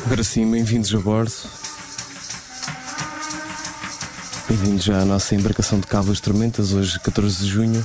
Agora sim, bem-vindos a bordo. Bem-vindos já à nossa embarcação de Cabo das Tormentas, hoje 14 de junho.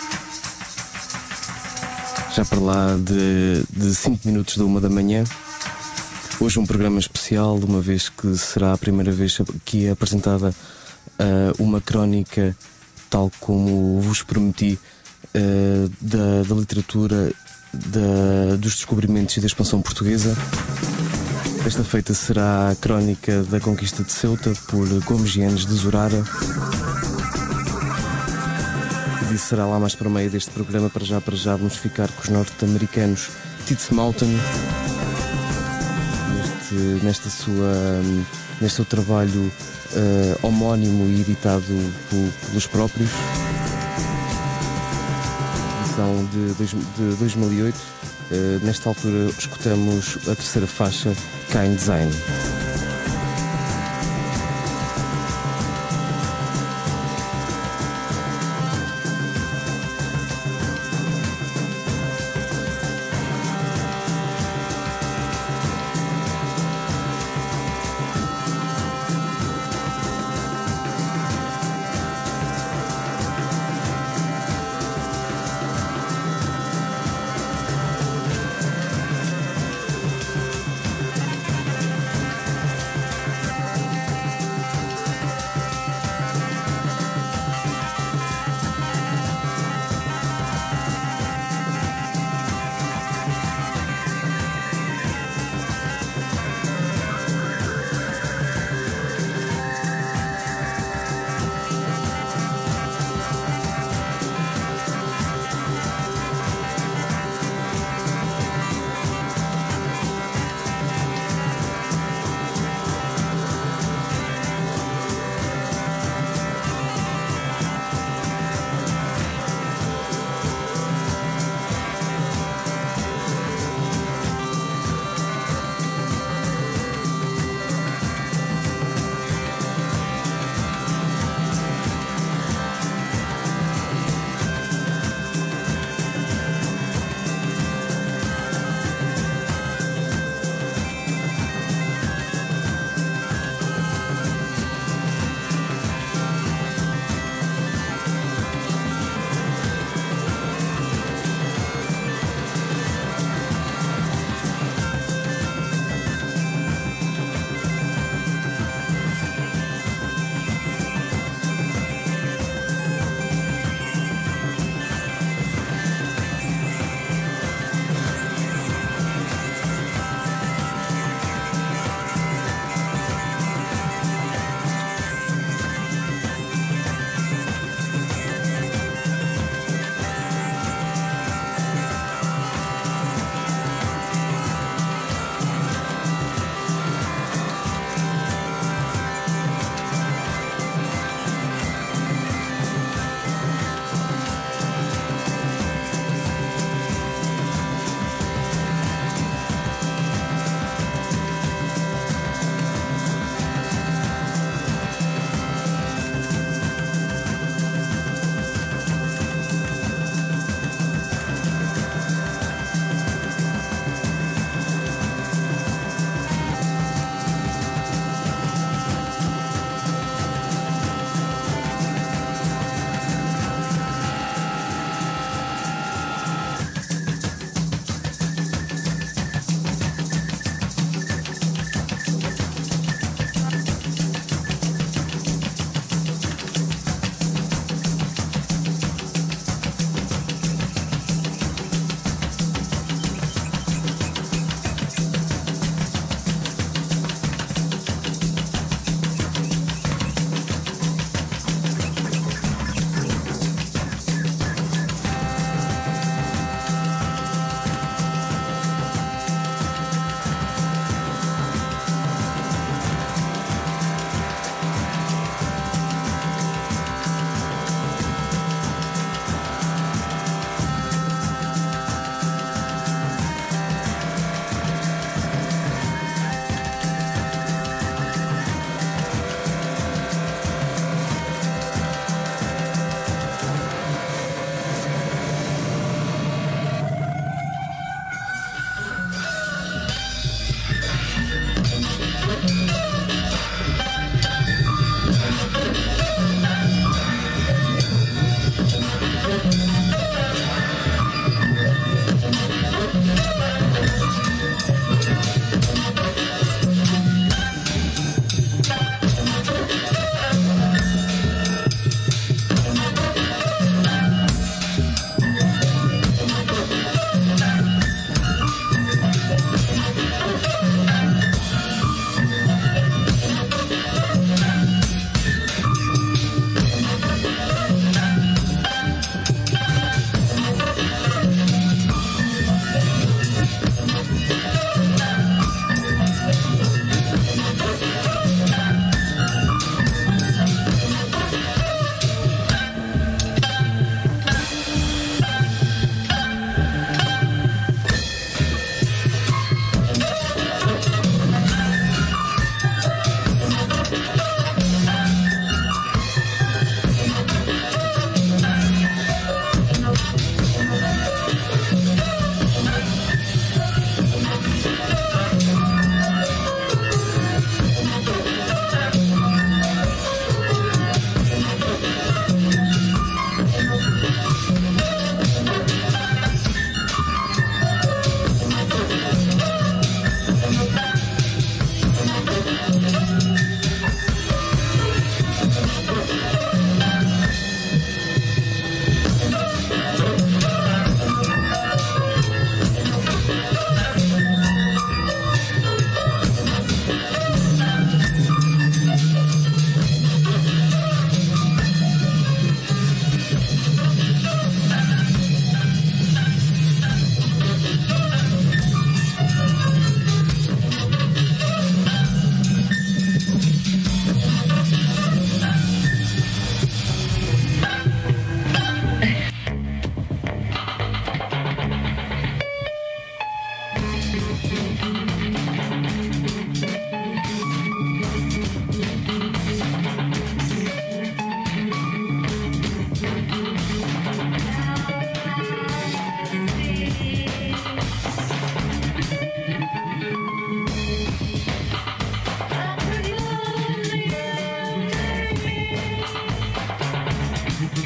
Já para lá de 5 minutos da 1 da manhã. Hoje um programa especial, uma vez que será a primeira vez que é apresentada uma crónica, tal como vos prometi, da literatura, dos descobrimentos e da expansão portuguesa. Esta feita será a crónica da conquista de Ceuta por Gomes Gianes de Zurara. E será lá mais para o meio deste programa. Para já vamos ficar com os norte-americanos Tits Mountain, neste seu trabalho homónimo e editado pelos próprios, edição de 2008. Nesta altura escutamos a terceira faixa, Kind Design.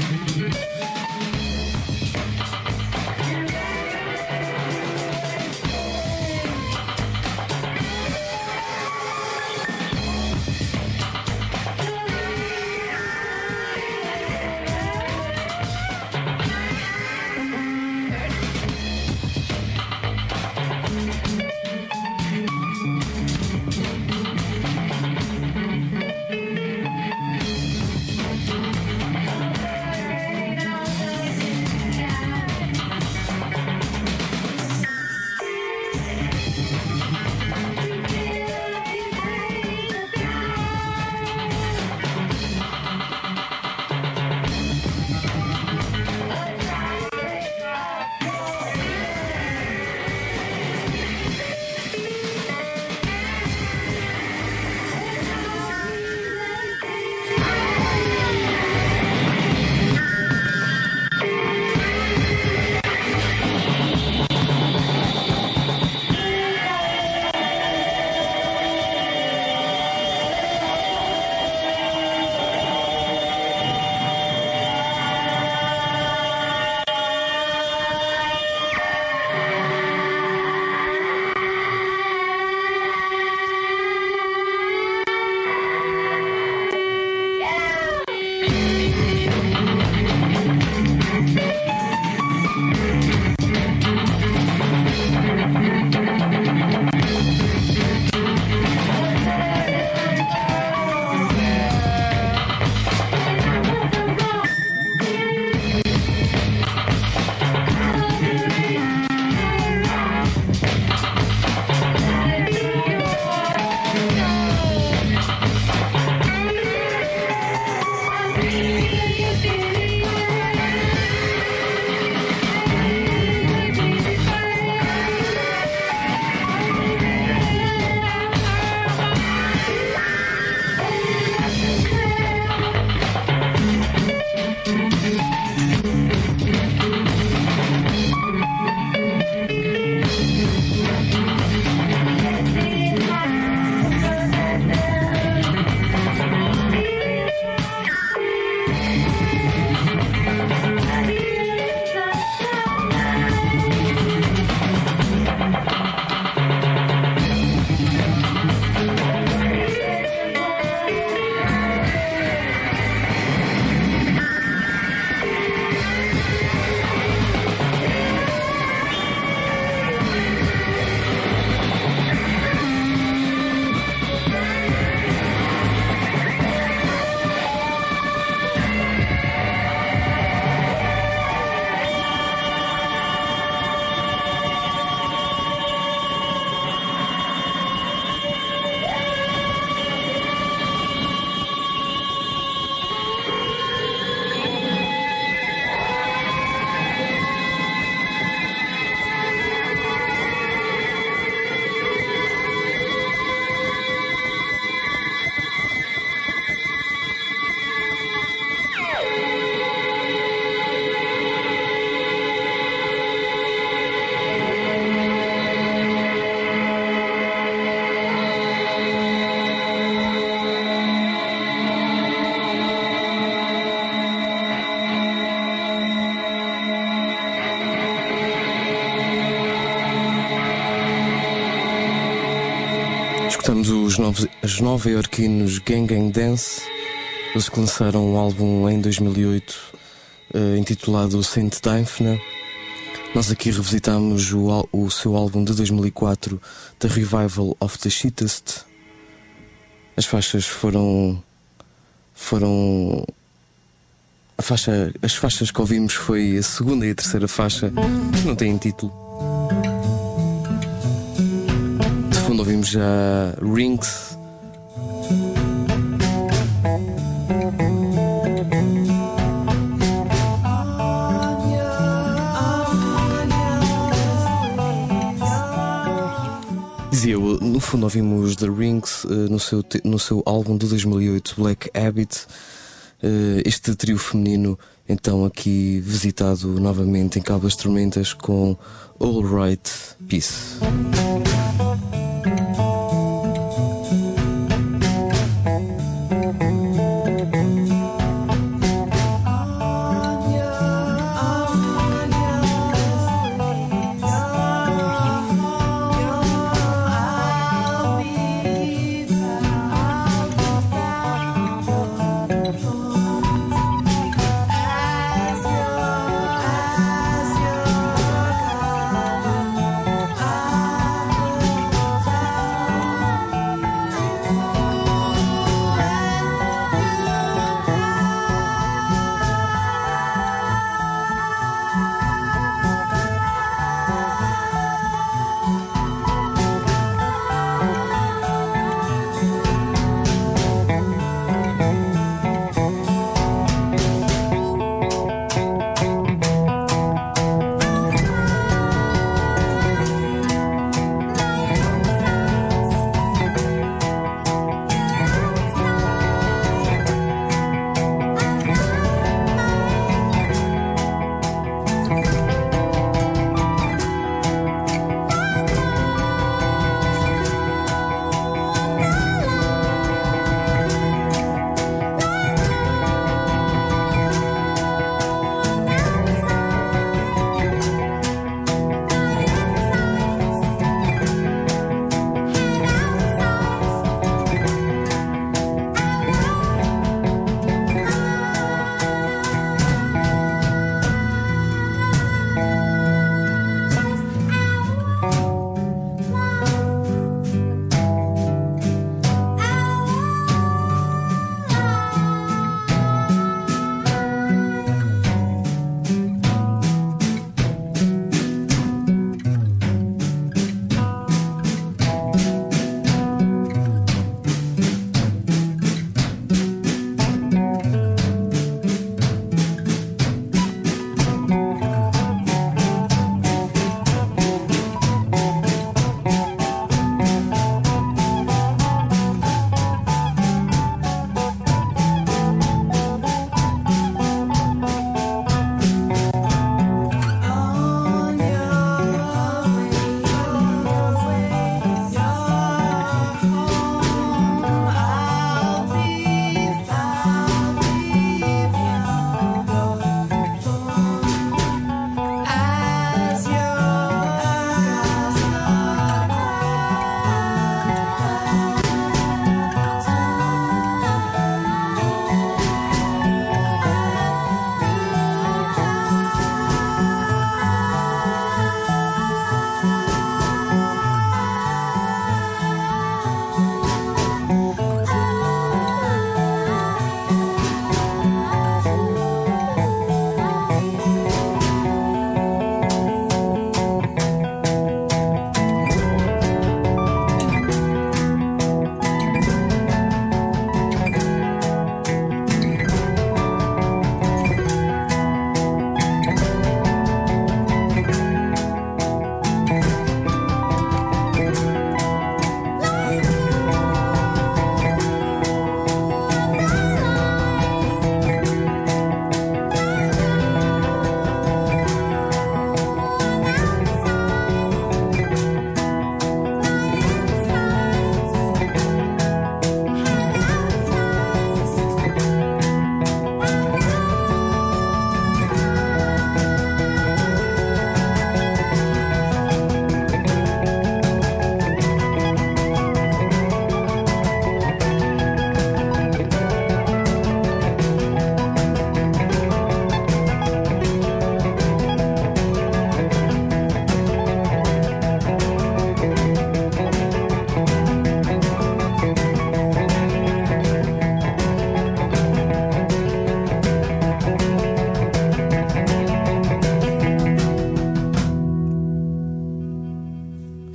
Escutamos os nova-iorquinos Gang Gang Dance. Eles que lançaram um álbum em 2008 intitulado Saint Dymphna. Nós aqui revisitamos o seu álbum de 2004, The Revival of the Shittest. As faixas as faixas que ouvimos foi a segunda e a terceira faixa, que não têm título. De fundo ouvimos já Rings. Dizia eu, no fundo ouvimos The Rings no seu álbum de 2008, Black Habit. Este trio feminino, então, aqui visitado novamente em Cabo das Tormentas com All Right Peace.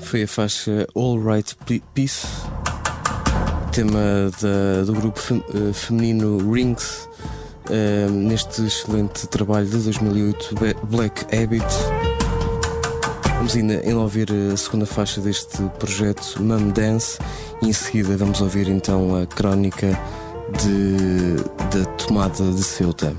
foi a faixa All Right Peace, tema do grupo feminino Rings, neste excelente trabalho de 2008, Black Habit. Vamos ainda ouvir a segunda faixa deste projeto, Mum Dance, e em seguida vamos ouvir então a crónica da tomada de Ceuta.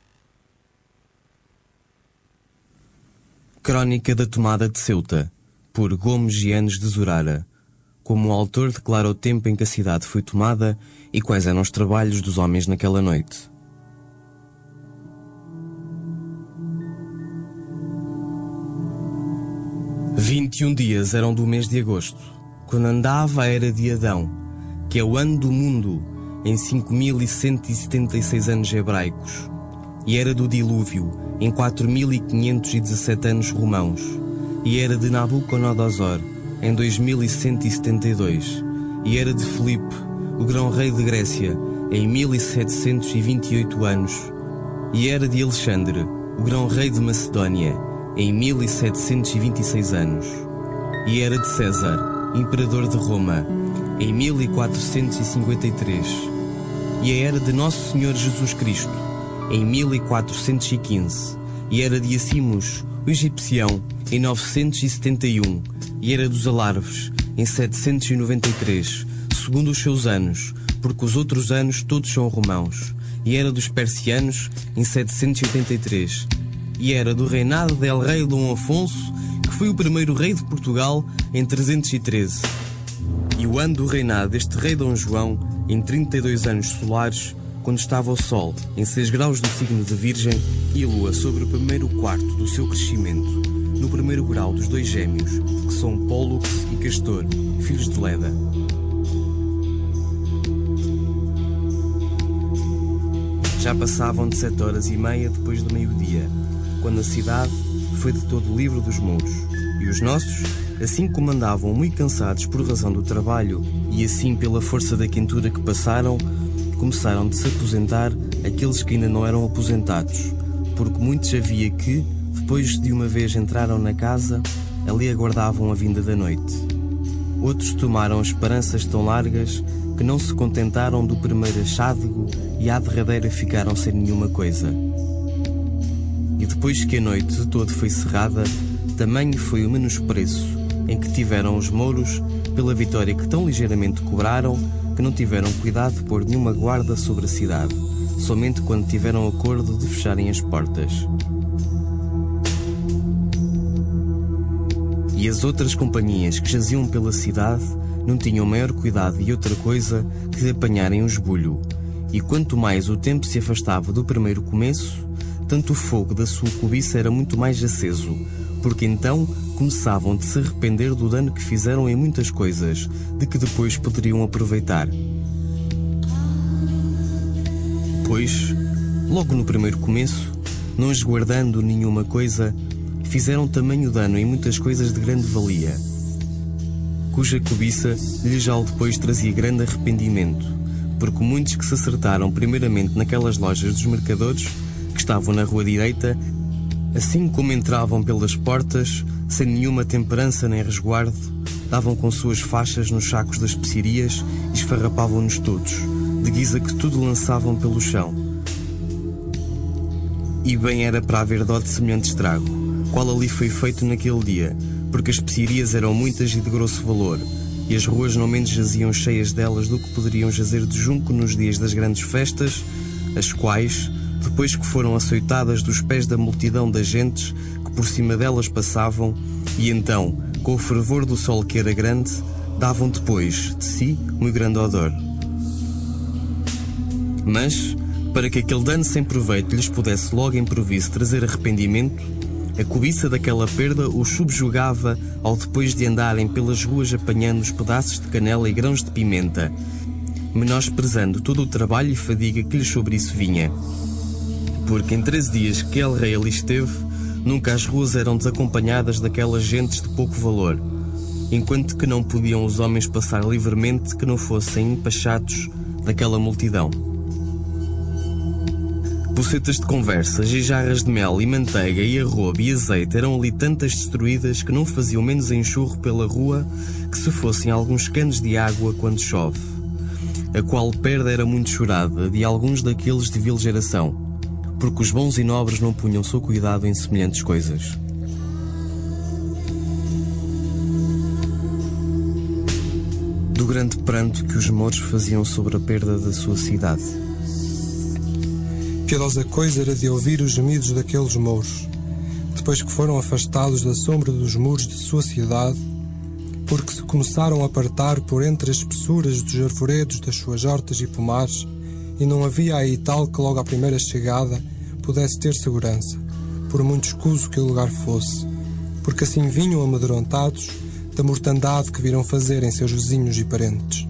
Crónica da tomada de Ceuta, por Gomes e Anos de Zurara, como o autor declara o tempo em que a cidade foi tomada e quais eram os trabalhos dos homens naquela noite. "21 dias eram do mês de agosto, quando andava a era de Adão, que é o ano do mundo, em 5.176 anos hebraicos, e era do dilúvio, em 4.517 anos romãos, e era de Nabucodonosor, em 2172, e era de Filipe, o grão-rei de Grécia, em 1728 anos, e era de Alexandre, o grão-rei de Macedónia, em 1726 anos, e era de César, imperador de Roma, em 1453, e era de Nosso Senhor Jesus Cristo, em 1415, e era de Acimos, o egipcião, em 971, e era dos Alarves, em 793, segundo os seus anos, porque os outros anos todos são romãos, e era dos persianos, em 783, e era do reinado del rei Dom Afonso, que foi o primeiro rei de Portugal, em 313. E o ano do reinado deste rei Dom João, em 32 anos solares, quando estava o sol em 6 graus do signo de Virgem e a lua sobre o primeiro quarto do seu crescimento, no primeiro grau dos 2 gêmeos, que são Pólux e Castor, filhos de Leda. Já passavam de 7h30 depois do meio-dia, quando a cidade foi de todo livre dos mouros, e os nossos, assim como andavam muito cansados por razão do trabalho e assim pela força da quentura que passaram, começaram de se aposentar aqueles que ainda não eram aposentados, porque muitos havia que, depois de uma vez entraram na casa, ali aguardavam a vinda da noite. Outros tomaram esperanças tão largas que não se contentaram do primeiro achádego e à derradeira ficaram sem nenhuma coisa. E depois que a noite de todo foi cerrada, tamanho foi o menospreço em que tiveram os mouros pela vitória que tão ligeiramente cobraram, que não tiveram cuidado de pôr nenhuma guarda sobre a cidade, somente quando tiveram acordo de fecharem as portas. E as outras companhias que jaziam pela cidade não tinham maior cuidado e outra coisa que de apanharem o esbulho, e quanto mais o tempo se afastava do primeiro começo, tanto o fogo da sua cobiça era muito mais aceso, porque então começavam de se arrepender do dano que fizeram em muitas coisas, de que depois poderiam aproveitar. Pois, logo no primeiro começo, não esguardando nenhuma coisa, fizeram tamanho dano em muitas coisas de grande valia, cuja cobiça lhes já depois trazia grande arrependimento, porque muitos que se acertaram primeiramente naquelas lojas dos mercadores, que estavam na rua direita, assim como entravam pelas portas, sem nenhuma temperança nem resguardo, davam com suas faixas nos sacos das especiarias e esfarrapavam-nos todos, de guisa que tudo lançavam pelo chão. E bem era para haver dó de semelhante estrago, qual ali foi feito naquele dia, porque as especiarias eram muitas e de grosso valor, e as ruas não menos jaziam cheias delas do que poderiam jazer de junco nos dias das grandes festas, as quais, depois que foram açoitadas dos pés da multidão das gentes que por cima delas passavam, e então, com o fervor do sol que era grande, davam depois de si muito grande odor. Mas, para que aquele dano sem proveito lhes pudesse logo improviso trazer arrependimento, a cobiça daquela perda os subjugava ao depois de andarem pelas ruas apanhando os pedaços de canela e grãos de pimenta, menosprezando todo o trabalho e fadiga que lhes sobre isso vinha. Porque em 13 dias que El Rei ali esteve, nunca as ruas eram desacompanhadas daquelas gentes de pouco valor, enquanto que não podiam os homens passar livremente que não fossem empachados daquela multidão. Bocetas de conversas e jarras de mel e manteiga e arroba e azeite eram ali tantas destruídas que não faziam menos enxurro pela rua que se fossem alguns canos de água quando chove, a qual perda era muito chorada de alguns daqueles de vil geração, porque os bons e nobres não punham seu cuidado em semelhantes coisas. Do grande pranto que os mouros faziam sobre a perda da sua cidade. Piedosa coisa era de ouvir os gemidos daqueles mouros, depois que foram afastados da sombra dos muros de sua cidade, porque se começaram a apartar por entre as espessuras dos arvoredos das suas hortas e pomares, e não havia aí tal que logo à primeira chegada pudesse ter segurança, por muito escuso que o lugar fosse, porque assim vinham amedrontados da mortandade que viram fazer em seus vizinhos e parentes.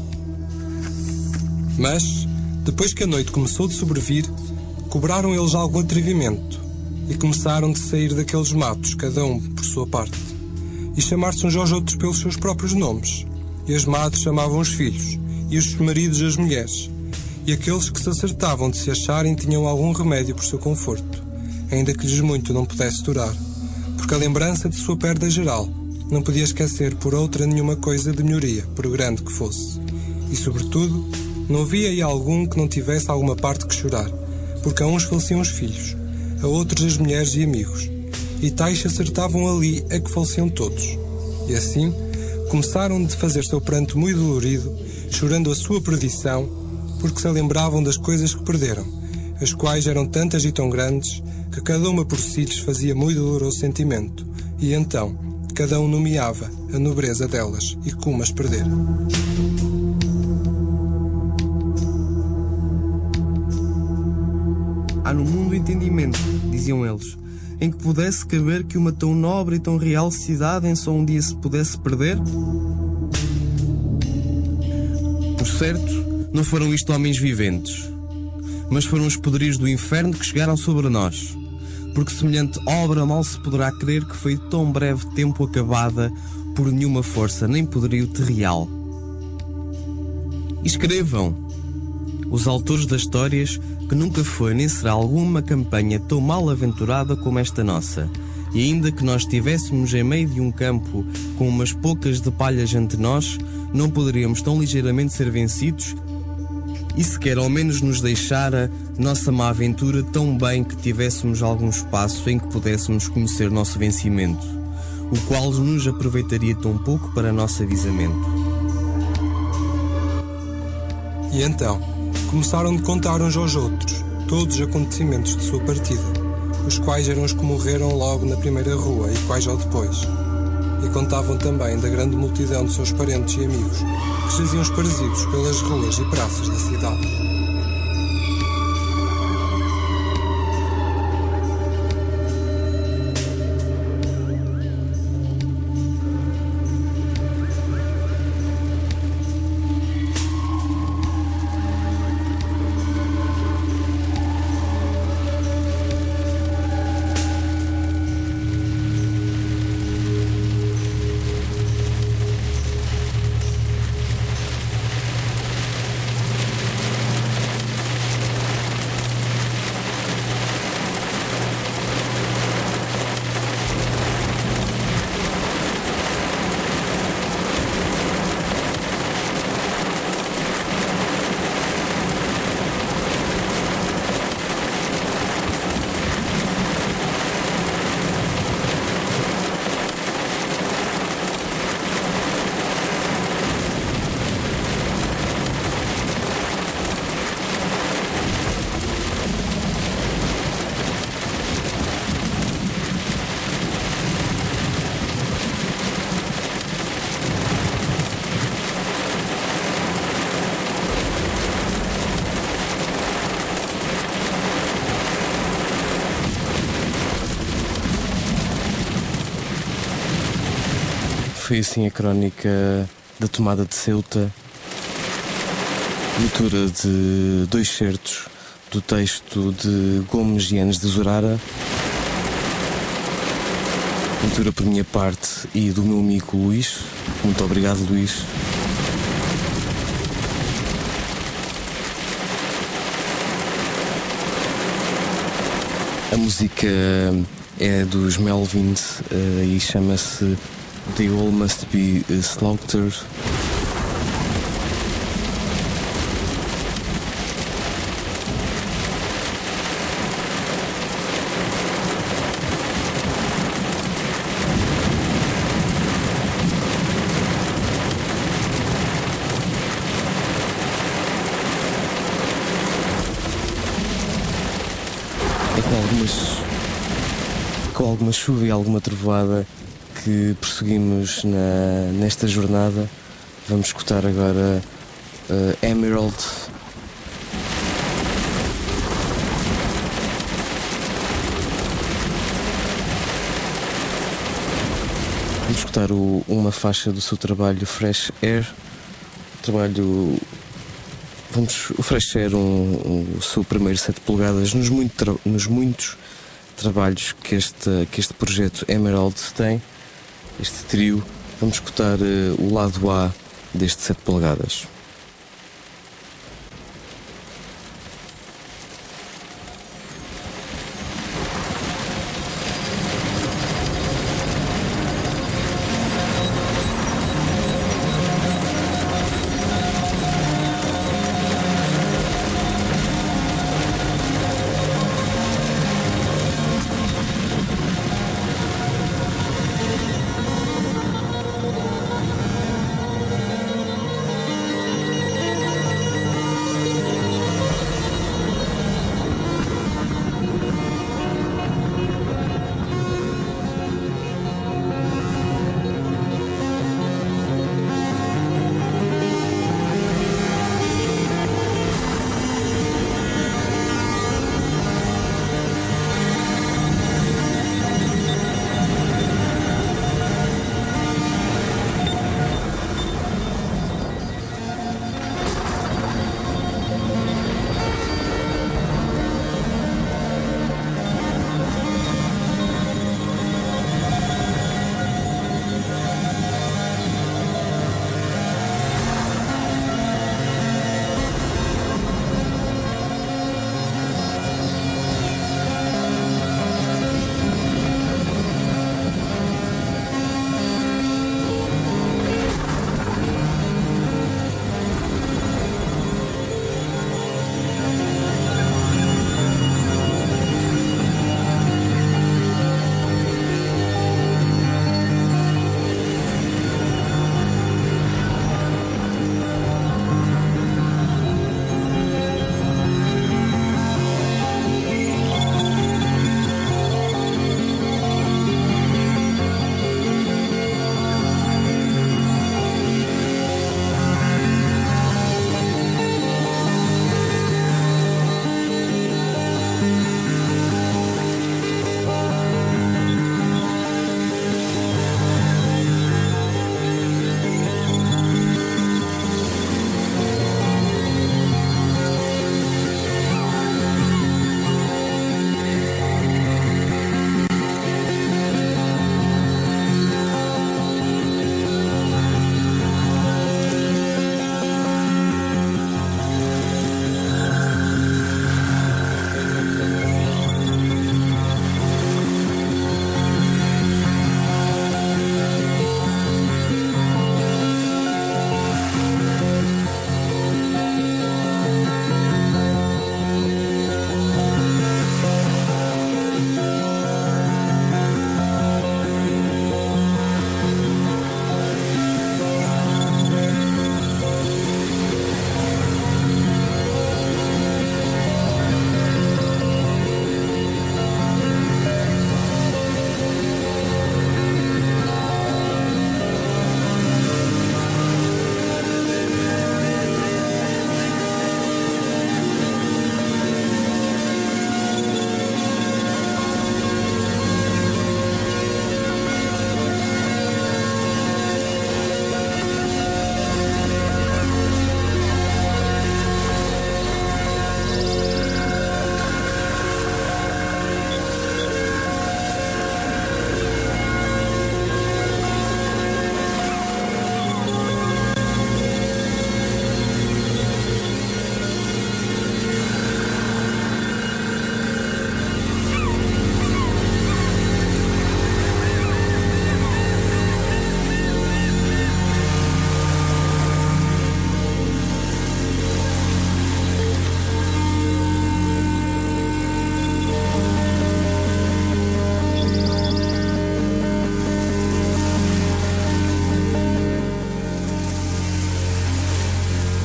Mas, depois que a noite começou de sobrevir, cobraram eles algum atrevimento e começaram de sair daqueles matos, cada um por sua parte, e chamar-se uns aos outros pelos seus próprios nomes. E as madres chamavam os filhos, e os maridos as mulheres, e aqueles que se acertavam de se acharem tinham algum remédio por seu conforto, ainda que lhes muito não pudesse durar, porque a lembrança de sua perda geral não podia esquecer por outra nenhuma coisa de melhoria, por grande que fosse. E, sobretudo, não havia aí algum que não tivesse alguma parte que chorar, porque a uns faleciam os filhos, a outros as mulheres e amigos, e tais se acertavam ali a que faleciam todos. E assim, começaram de fazer seu pranto muito dolorido, chorando a sua perdição, porque se lembravam das coisas que perderam, as quais eram tantas e tão grandes, que cada uma por si lhes fazia muito doloroso sentimento, e então, cada um nomeava a nobreza delas e como as perder. Há no mundo entendimento, diziam eles, em que pudesse caber que uma tão nobre e tão real cidade em só um dia se pudesse perder? Por certo, não foram isto homens viventes, mas foram os poderes do inferno que chegaram sobre nós, porque semelhante obra mal se poderá crer que foi tão breve tempo acabada por nenhuma força nem poderio terreal. E escrevam, os autores das histórias, que nunca foi nem será alguma campanha tão mal aventurada como esta nossa, e ainda que nós estivéssemos em meio de um campo com umas poucas de palhas ante nós, não poderíamos tão ligeiramente ser vencidos, e sequer ao menos nos deixara nossa má aventura tão bem que tivéssemos algum espaço em que pudéssemos conhecer nosso vencimento, o qual nos aproveitaria tão pouco para nosso avisamento. E então, começaram de contar uns aos outros todos os acontecimentos de sua partida, os quais eram os que morreram logo na primeira rua e quais ao depois. E contavam também da grande multidão de seus parentes e amigos, que jaziam esparzidos pelas ruas e praças da cidade. Foi assim a crónica da tomada de Ceuta, leitura de 2 certos do texto de Gomes Gianes de Zurara, leitura por minha parte e do meu amigo Luís. Muito obrigado, Luís. A música é dos Melvins e chama-se They All Must Be Slaughtered. com alguma chuva e alguma trovoada que prosseguimos nesta jornada. Vamos escutar agora Emerald. Vamos escutar uma faixa do seu trabalho Fresh Air. O Fresh Air, o seu primeiro 7 polegadas nos muitos trabalhos que este projeto Emerald tem, este trio. Vamos escutar o lado A deste 7 polegadas.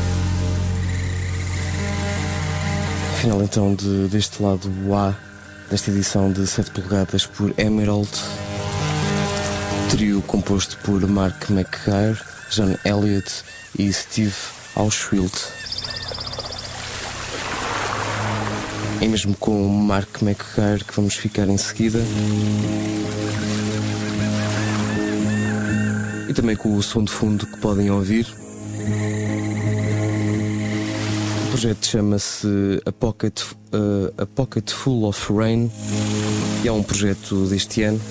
Final então deste lado A nesta edição de 7 polegadas por Emerald, trio composto por Mark McGuire, John Elliott e Steve Auschwild. É mesmo com Mark McGuire que vamos ficar em seguida. E também com o som de fundo que podem ouvir. O projeto chama-se A Pocket Full of Rain e é um projeto deste ano.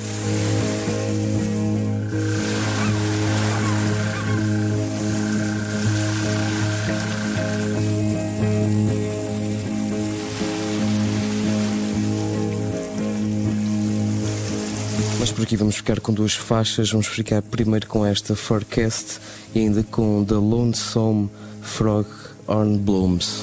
Mas por aqui vamos ficar com duas faixas. Vamos ficar primeiro com esta Forecast e ainda com The Lonesome Frog on Blooms.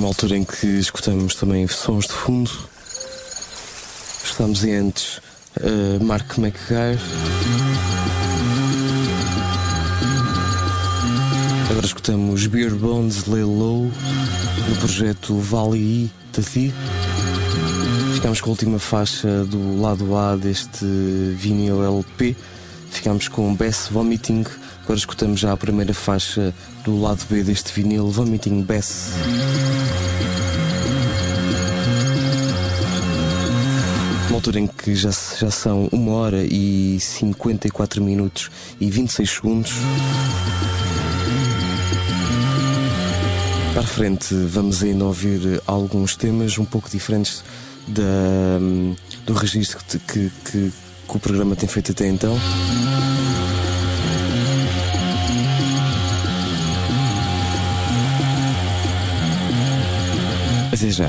Uma altura em que escutamos também sons de fundo. Estamos antes Mark McGuire. Agora escutamos Beer Bones Lay Low no projeto Valley da Thee. Ficamos com a última faixa do lado A deste vinil LP. Ficamos com Bass Vomiting. Agora escutamos já a primeira faixa do lado B deste vinil, Vomiting Bass. Uma altura em que já são 1 hora e 54 minutos e 26 segundos. Para a frente vamos ainda ouvir alguns temas um pouco diferentes do registro que o programa tem feito até então. Até já.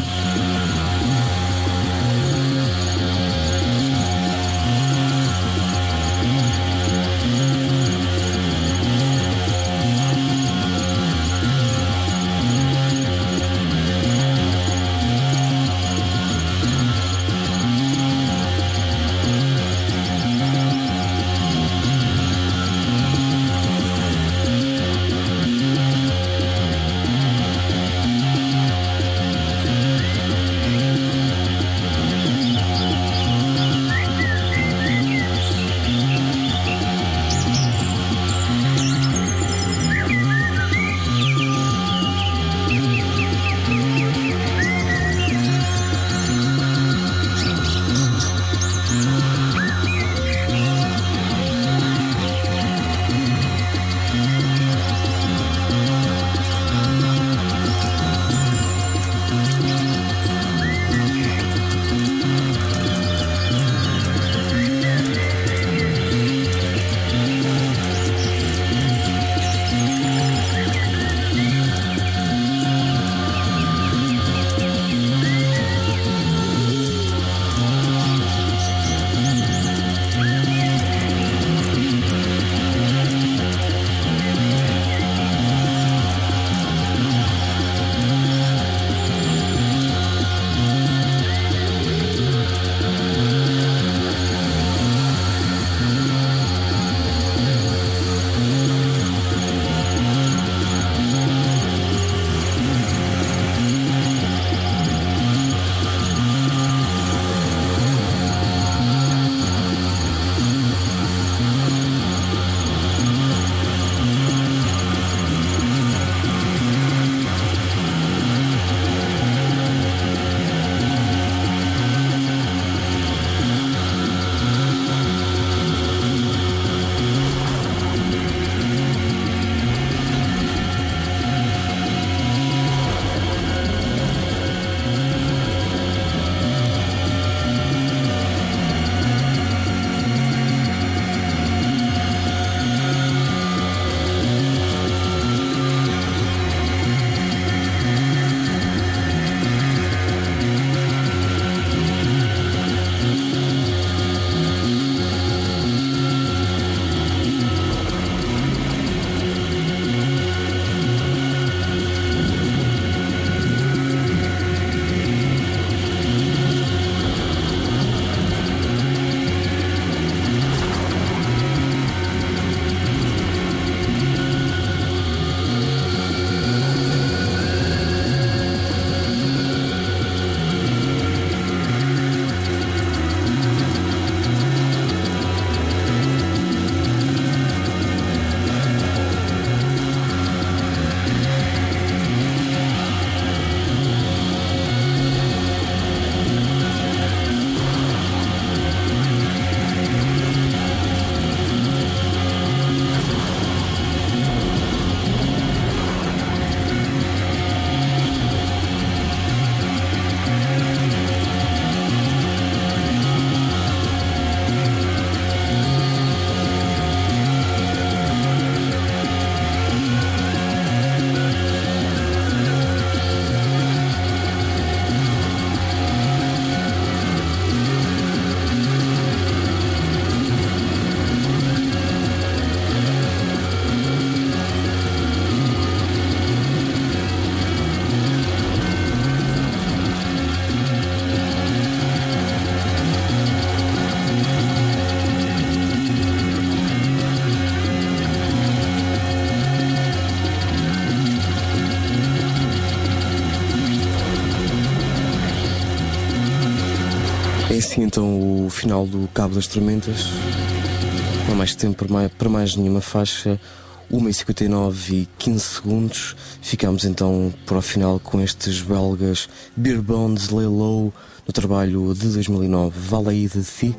assim então o final do Cabo das Tormentas. Não há mais tempo para mais nenhuma faixa. 1h59 e 15 segundos. Ficamos então para o final com estes belgas Beer Bones, Lay Low, no trabalho de 2009 Valley the Sea.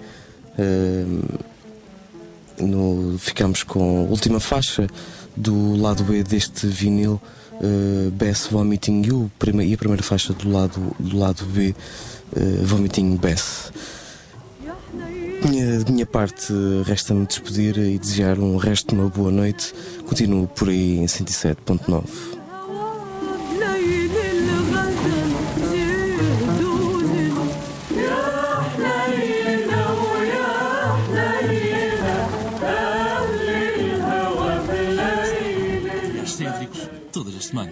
Ficamos com a última faixa do lado B deste vinil, Bess Vomiting You, e a primeira faixa do lado B, Vomiting Bess. De minha parte, resta-me despedir e desejar um resto de uma boa noite. Continuo por aí em 107.9. Excêntricos, todas as semanas.